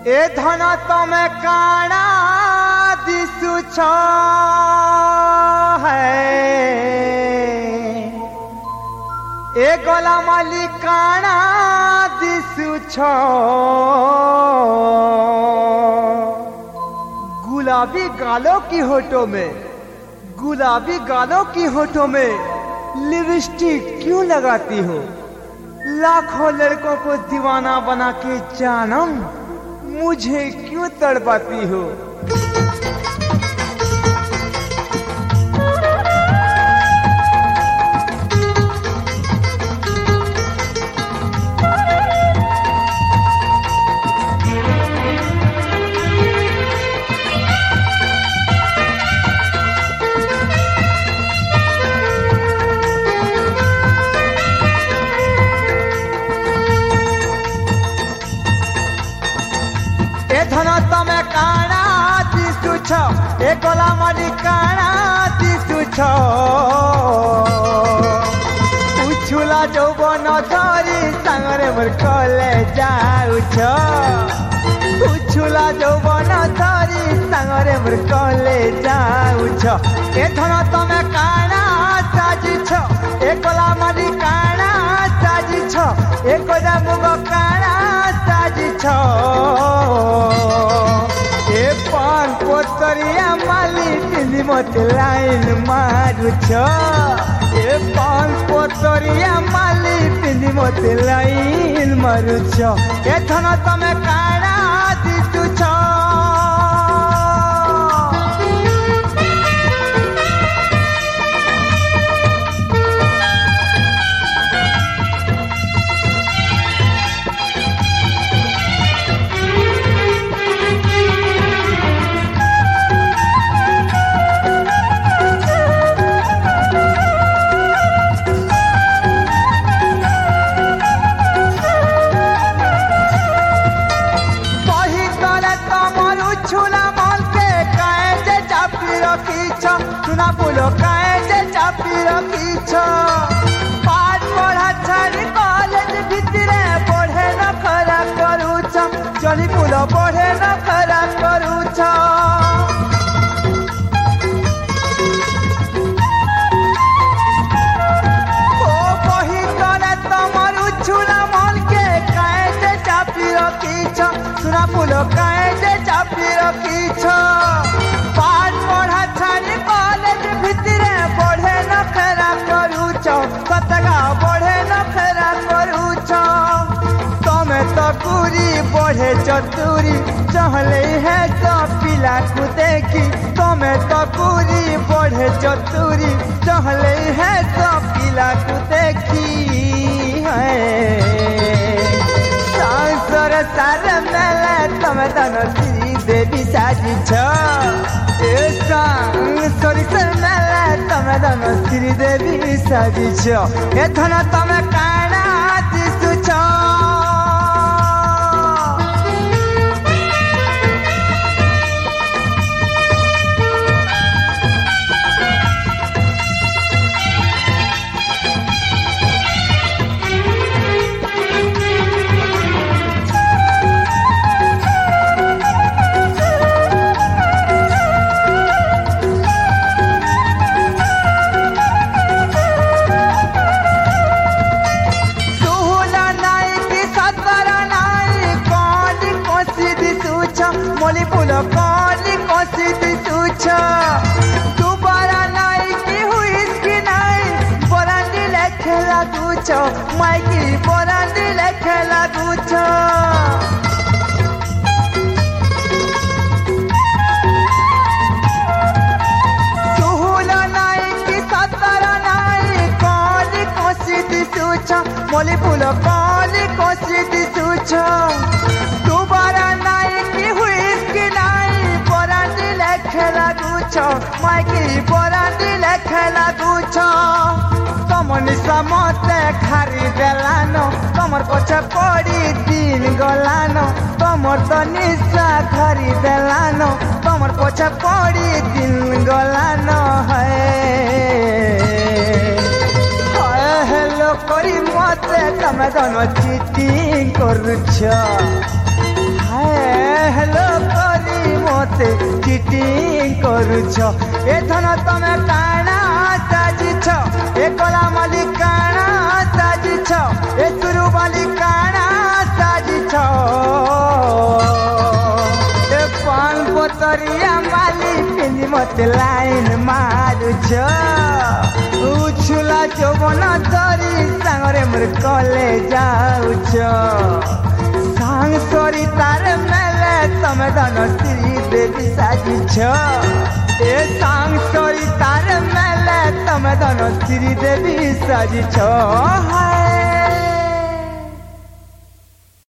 ए धन तमे काना दिसुछ है ए गला माली काना दिसुछ गुलाबी गालों की होठों में गुलाबी गालों की होठों में लिपस्टिक क्यों लगाती हो? लाखों लड़कों को दीवाना बना के जानम मुझे क्यों तड़पाती हो? तमे काना दिसुछ ए गला माली काना दिसुछ उछुला যৌবন ধরি সাঙ্গরে মোর কলে যাউছ উছুলা যৌবন ধরি সাঙ্গরে মোর কলে যাউছ এ ধন তমে কানা সাজিছ এ গলা মালি কানা সাজিছ এ গজা মুগ কানা সাজিছ ए पान पोतरिया माली पिंदी मत लाइन मारुछ ए पान पोतरिया माली पिंदी मत लाइन मारुछ ए धन तमे काना दिसुछ सुना बोलो काहे जे चापी रखीछ पाठ पढ़ा छाड़ी कॉलेज भितरे पढ़े न खरा करूछ चली बोलो पढ़े न खरा करूछ ओ कही तले तमर उछुला मन के काहे जे चापी रखीछ सुना बोलो काहे जे चापी रखीछ पाठ पढ़ा छाड़ी कॉलेज भितरे पढ़े न खरा करूछ कतका पढ़े न खरा करूछ तमे तो पूरी पढ़े चतुरी चहले है तो पिला को देखी तमे तो पूरी पढ़े चतुरी चहले है तो पिला को देखी है संसार सारे मेले तमे तनो श्री देवी साजिछ तमे धन श्री देवी साजिछ ए धन तमे काना दिसुछ मोली पुलो कौली कोसी दिसुछ दोबारा नाई की हुई इसकी नाई बोरांडी लेखेला दूछ माइकी बोरांडी लेखेला दूछ सुहुला नाई की सतरा नाई कौली कोसी दिसुछ मोली पुलो कौली कोसी दिसुछ दोबारा नाई की हुई खेला गुछ माइकी बोरांडी लेखेला गुछ तम निशा मते खारी देलानो तमर पछे पड़ी दिन गलानो तमर तो निशा खारी देलानो तमर पछे पड़ी दिन गलानो है हेलो करी मते तमे दोनो चीटिंग करूछ है हेलो करी मते चिटिंग करुछ ए धन तमे काना साजिछ ए कला माली काना साजिछ ए सुरु वाली काना साजिछ ए पान पतरिया माली पिंदी मते लाइन मारुछ उछुला जौवन धरी सांगरे मोर कले जाउछ सांग सरी तार मेले तमे धन श्री देवी साजिछ ए सांग सरी तार मेले तमे धन श्री देवी साजिछ हाय